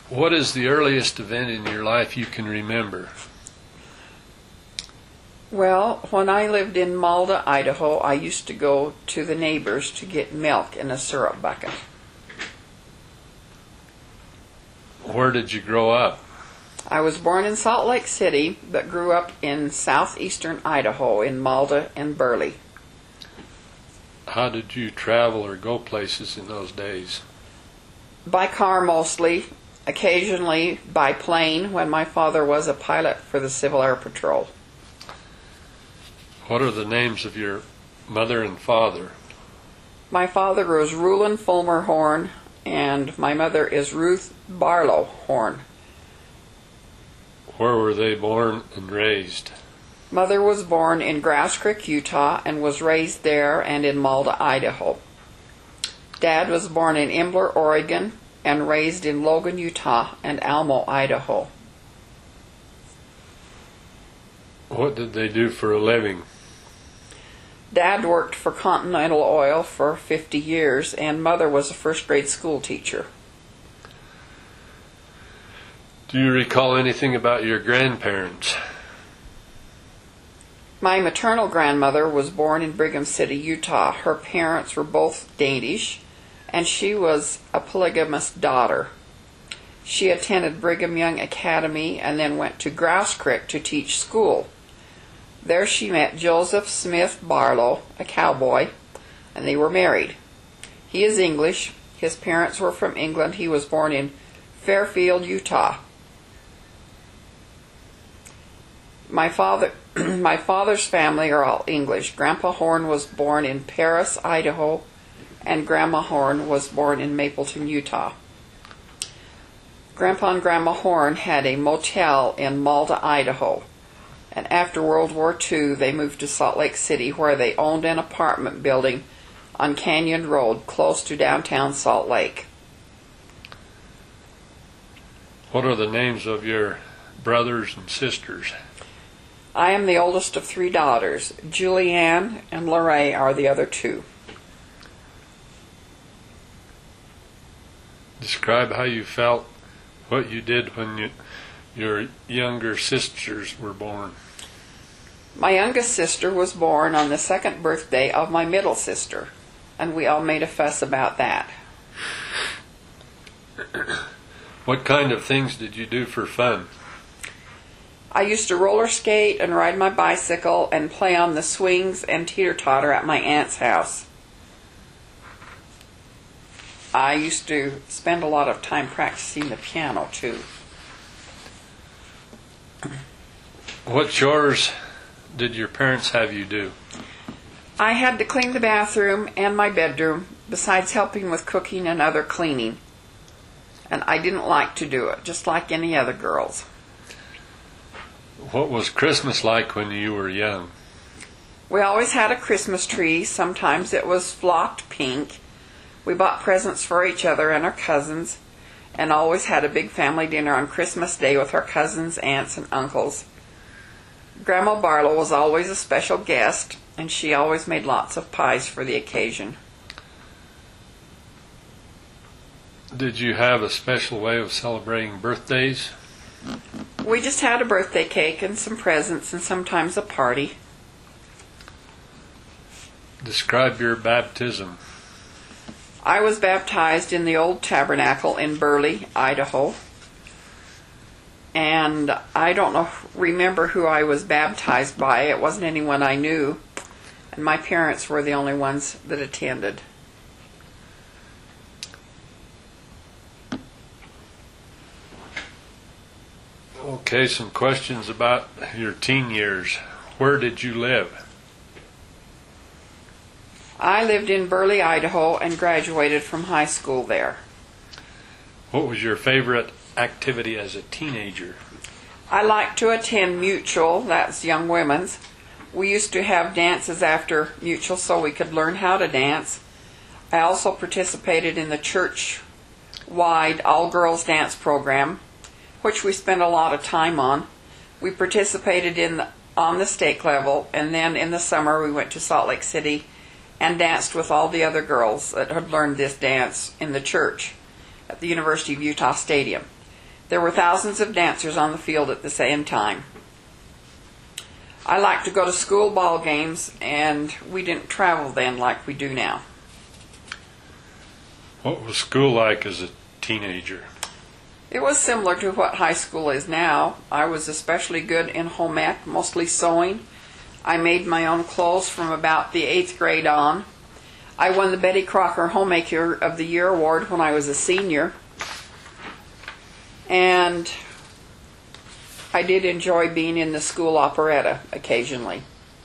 What is the earliest event in your life you can remember? Well, when I lived in Malda, Idaho, I used to go to the neighbors to get milk in a syrup bucket. Where did you grow up? I was born in Salt Lake City, but grew up in southeastern Idaho in Malda and Burley. How did you travel or go places in those days? By car mostly, occasionally by plane when my father was a pilot for the Civil Air Patrol. What are the names of your mother and father? My father was Rulon Fulmer Horn, and my mother is Ruth Barlow Horn. Where were they born and raised? Mother was born in Grass Creek, Utah, and was raised there and in Malda, Idaho. Dad was born in Ambler, Oregon, and raised in Logan, Utah, and Almo, Idaho. What did they do for a living? Dad worked for Continental Oil for 50 years, and Mother was a first-grade school teacher. Do you recall anything about your grandparents? My maternal grandmother was born in Brigham City, Utah. Her parents were both Danish, and she was a polygamous daughter. She attended Brigham Young Academy and then went to Grouse Creek to teach school. There she met Joseph Smith Barlow, a cowboy, and they were married. He is English. His parents were from England. He was born in Fairfield, Utah. My father's family are all English. Grandpa Horn was born in Paris, Idaho, and Grandma Horn was born in Mapleton, Utah. Grandpa and Grandma Horn had a motel in Malda, Idaho, and after World War II they moved to Salt Lake City, where they owned an apartment building on Canyon Road close to downtown Salt Lake. What are the names of your brothers and sisters? I am the oldest of 3 daughters. Julianne and Lorraine are the other 2. Describe how you felt, what you did when your younger sisters were born. My youngest sister was born on the 2nd birthday of my middle sister, and we all made a fuss about that. What kind of things did you do for fun? I used to roller skate and ride my bicycle and play on the swings and teeter-totter at my aunt's house. I used to spend a lot of time practicing the piano, too. What chores did your parents have you do? I had to clean the bathroom and my bedroom, besides helping with cooking and other cleaning. And I didn't like to do it, just like any other girls. What was Christmas like when you were young? We always had a Christmas tree. Sometimes it was flocked pink. We bought presents for each other and our cousins, and always had a big family dinner on Christmas Day with our cousins, aunts, and uncles. Grandma Barlow was always a special guest, and she always made lots of pies for the occasion. Did you have a special way of celebrating birthdays? We just had a birthday cake and some presents and sometimes a party. Describe your baptism. I was baptized in the old tabernacle in Burley, Idaho. And I don't remember who I was baptized by. It wasn't anyone I knew. And my parents were the only ones that attended. Okay, some questions about your teen years. Where did you live? I lived in Burley, Idaho, and graduated from high school there. What was your favorite activity as a teenager? I liked to attend Mutual, that's Young Women's. We used to have dances after Mutual so we could learn how to dance. I also participated in the church-wide all-girls dance program, which we spent a lot of time on. We participated on the stake level, and then in the summer we went to Salt Lake City and danced with all the other girls that had learned this dance in the church at the University of Utah Stadium. There were thousands of dancers on the field at the same time. I liked to go to school ball games, and we didn't travel then like we do now. What was school like as a teenager? It was similar to what high school is now. I was especially good in home ec, mostly sewing. I made my own clothes from about the 8th grade on. I won the Betty Crocker Homemaker of the Year award when I was a senior. And I did enjoy being in the school operetta occasionally.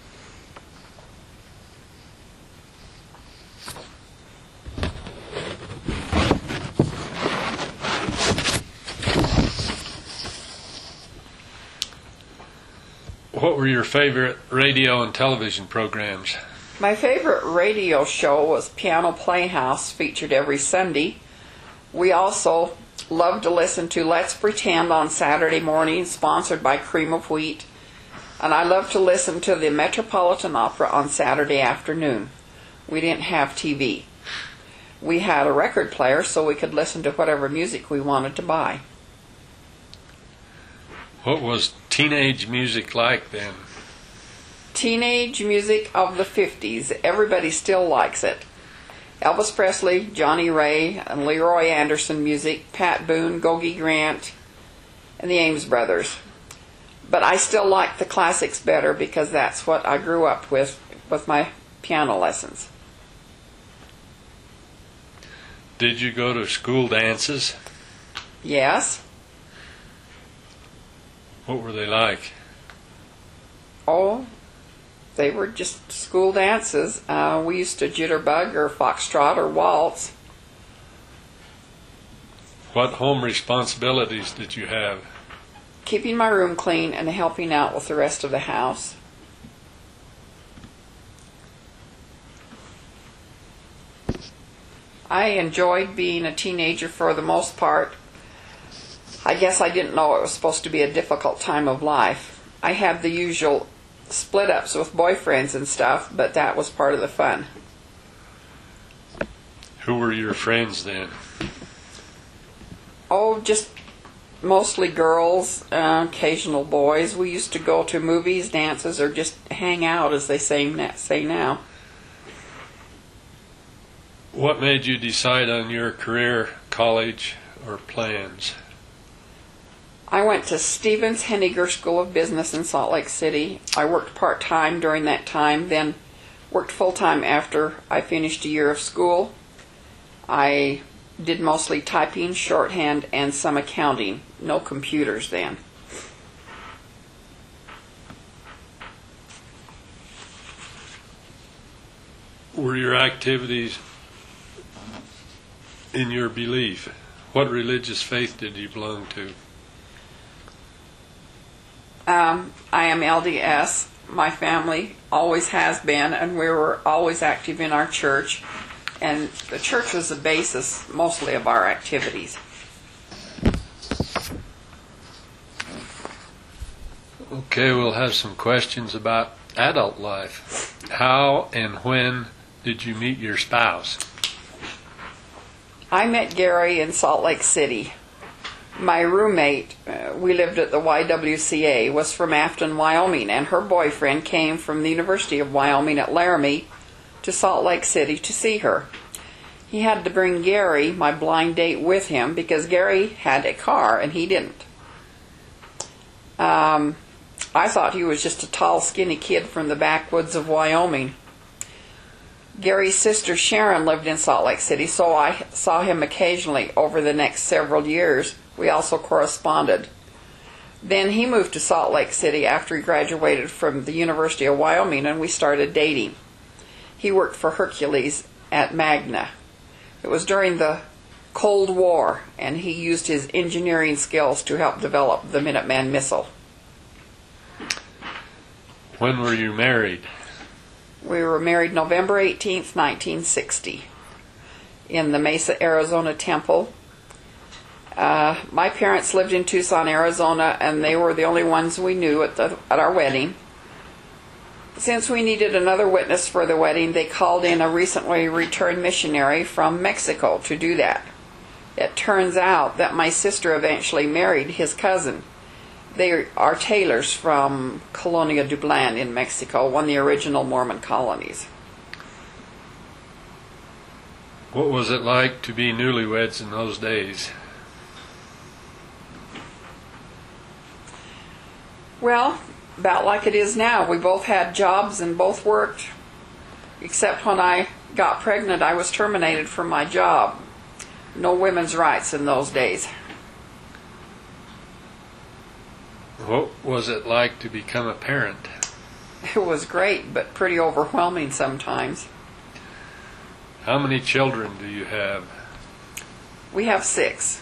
What were your favorite radio and television programs? My favorite radio show was Piano Playhouse, featured every Sunday. We also loved to listen to Let's Pretend on Saturday morning, sponsored by Cream of Wheat. And I loved to listen to the Metropolitan Opera on Saturday afternoon. We didn't have TV. We had a record player so we could listen to whatever music we wanted to buy. What was teenage music like then? Teenage music of the 50s. Everybody still likes it. Elvis Presley, Johnny Ray, and Leroy Anderson music, Pat Boone, Gogi Grant, and the Ames Brothers. But I still like the classics better because that's what I grew up with my piano lessons. Did you go to school dances? Yes. What were they like? Oh, they were just school dances. We used to jitterbug or foxtrot or waltz. What home responsibilities did you have? Keeping my room clean and helping out with the rest of the house. I enjoyed being a teenager for the most part. I guess I didn't know it was supposed to be a difficult time of life. I had the usual split-ups with boyfriends and stuff, but that was part of the fun. Who were your friends then? Oh, just mostly girls, occasional boys. We used to go to movies, dances, or just hang out, as they say now. What made you decide on your career, college, or plans? I went to Stevens Henniger School of Business in Salt Lake City. I worked part-time during that time, then worked full-time after I finished a year of school. I did mostly typing, shorthand, and some accounting. No computers then. Were your activities in your belief? What religious faith did you belong to? I am LDS. My family always has been, and we were always active in our church. And the church was the basis, mostly, of our activities. Okay, we'll have some questions about adult life. How and when did you meet your spouse? I met Gary in Salt Lake City. My roommate, we lived at the YWCA, was from Afton, Wyoming, and her boyfriend came from the University of Wyoming at Laramie to Salt Lake City to see her. He had to bring Gary, my blind date, with him because Gary had a car and he didn't. I thought he was just a tall, skinny kid from the backwoods of Wyoming. Gary's sister Sharon lived in Salt Lake City, so I saw him occasionally over the next several years. We also corresponded. Then he moved to Salt Lake City after he graduated from the University of Wyoming, and we started dating. He worked for Hercules at Magna. It was during the Cold War, and he used his engineering skills to help develop the Minuteman missile. When were you married? We were married November 18th, 1960, in the Mesa, Arizona temple. My parents lived in Tucson, Arizona, and they were the only ones we knew at our wedding. Since we needed another witness for the wedding, they called in a recently returned missionary from Mexico to do that. It turns out that my sister eventually married his cousin. They are Taylors from Colonia Dublin in Mexico, one of the original Mormon colonies. What was it like to be newlyweds in those days? Well, about like it is now. We both had jobs and both worked. Except when I got pregnant, I was terminated from my job. No women's rights in those days. What was it like to become a parent? It was great, but pretty overwhelming sometimes. How many children do you have? We have 6.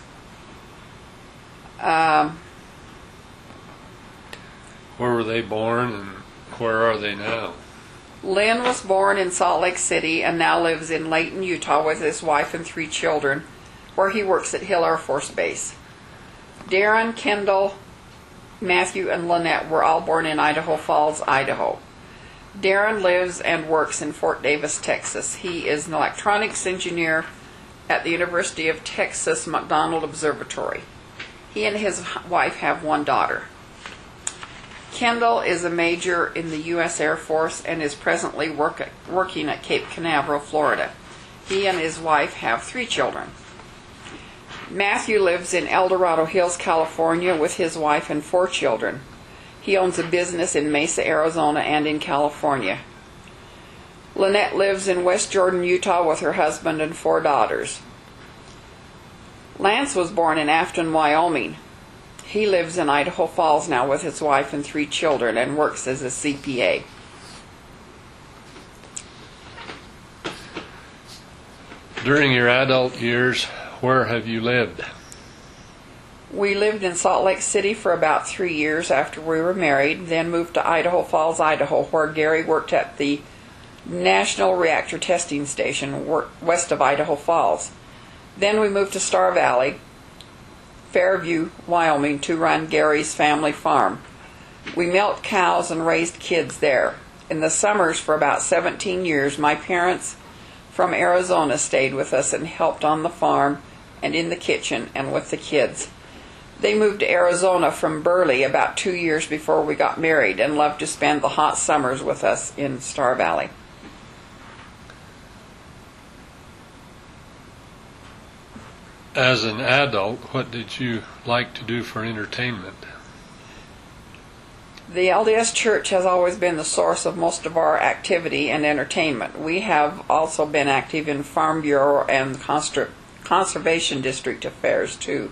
Where were they born and where are they now? Lynn was born in Salt Lake City and now lives in Layton, Utah with his wife and 3 children, where he works at Hill Air Force Base. Darren, Kendall, Matthew, and Lynette were all born in Idaho Falls, Idaho. Darren lives and works in Fort Davis, Texas. He is an electronics engineer at the University of Texas McDonald Observatory. He and his wife have 1 daughter. Kendall is a major in the U.S. Air Force and is presently working at Cape Canaveral, Florida. He and his wife have 3 children. Matthew lives in El Dorado Hills, California with his wife and 4 children. He owns a business in Mesa, Arizona and in California. Lynette lives in West Jordan, Utah with her husband and 4 daughters. Lance was born in Afton, Wyoming. He lives in Idaho Falls now with his wife and 3 children and works as a CPA. During your adult years, where have you lived? We lived in Salt Lake City for about 3 years after we were married, then moved to Idaho Falls, Idaho, where Gary worked at the National Reactor Testing Station west of Idaho Falls. Then we moved to Star Valley, Fairview, Wyoming, to run Gary's family farm. We milked cows and raised kids there. In the summers for about 17 years, my parents from Arizona stayed with us and helped on the farm and in the kitchen and with the kids. They moved to Arizona from Burley about 2 years before we got married and loved to spend the hot summers with us in Star Valley. As an adult, what did you like to do for entertainment? The LDS Church has always been the source of most of our activity and entertainment. We have also been active in Farm Bureau and Conservation District affairs too.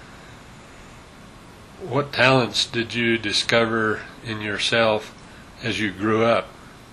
What talents did you discover in yourself as you grew up?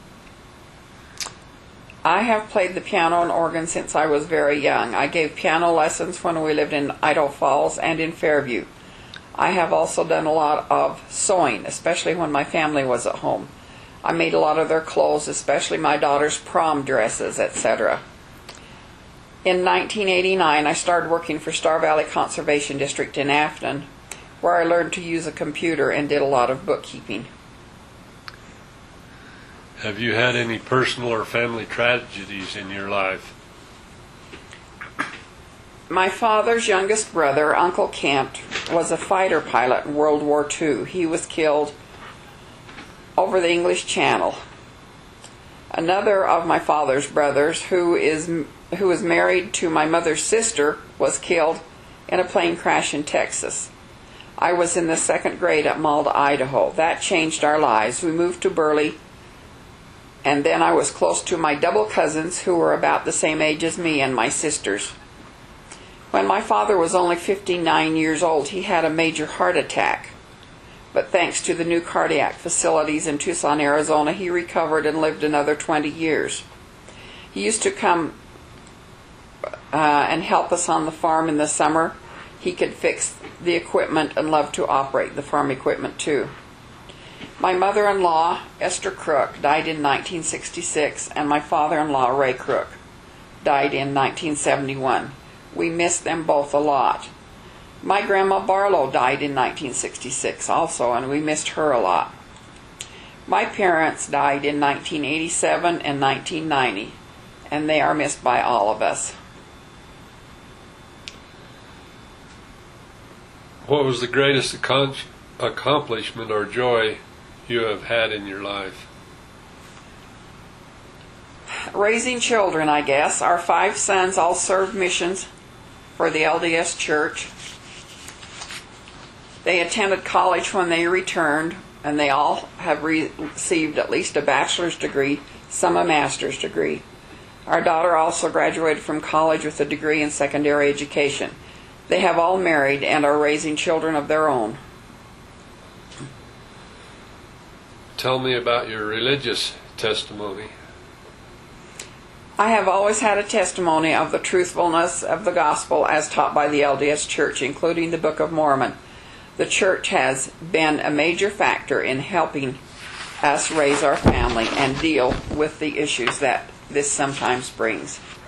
I have played the piano and organ since I was very young. I gave piano lessons when we lived in Idaho Falls and in Fairview. I have also done a lot of sewing, especially when my family was at home. I made a lot of their clothes, especially my daughter's prom dresses, etc. In 1989, I started working for Star Valley Conservation District in Afton, where I learned to use a computer and did a lot of bookkeeping. Have you had any personal or family tragedies in your life? My father's youngest brother, Uncle Kent, was a fighter pilot in World War II. He was killed over the English Channel. Another of my father's brothers, who was married to my mother's sister, was killed in a plane crash in Texas. I was in the 2nd grade at Malda, Idaho. That changed our lives. We moved to Burley, and then I was close to my double cousins who were about the same age as me and my sisters. When my father was only 59 years old, he had a major heart attack. But thanks to the new cardiac facilities in Tucson, Arizona, he recovered and lived another 20 years. He used to come and help us on the farm in the summer. He could fix the equipment and loved to operate the farm equipment too. My mother-in-law, Esther Crook, died in 1966, and my father-in-law, Ray Crook, died in 1971. We miss them both a lot. My grandma Barlow died in 1966 also, and we missed her a lot. My parents died in 1987 and 1990, and they are missed by all of us. What was the greatest accomplishment or joy you have had in your life? Raising children, I guess. Our 5 sons all served missions for the LDS Church. They attended college when they returned, and they all have received at least a bachelor's degree, some a master's degree. Our daughter also graduated from college with a degree in secondary education. They have all married and are raising children of their own. Tell me about your religious testimony. I have always had a testimony of the truthfulness of the gospel as taught by the LDS Church, including the Book of Mormon. The Church has been a major factor in helping us raise our family and deal with the issues that this sometimes brings.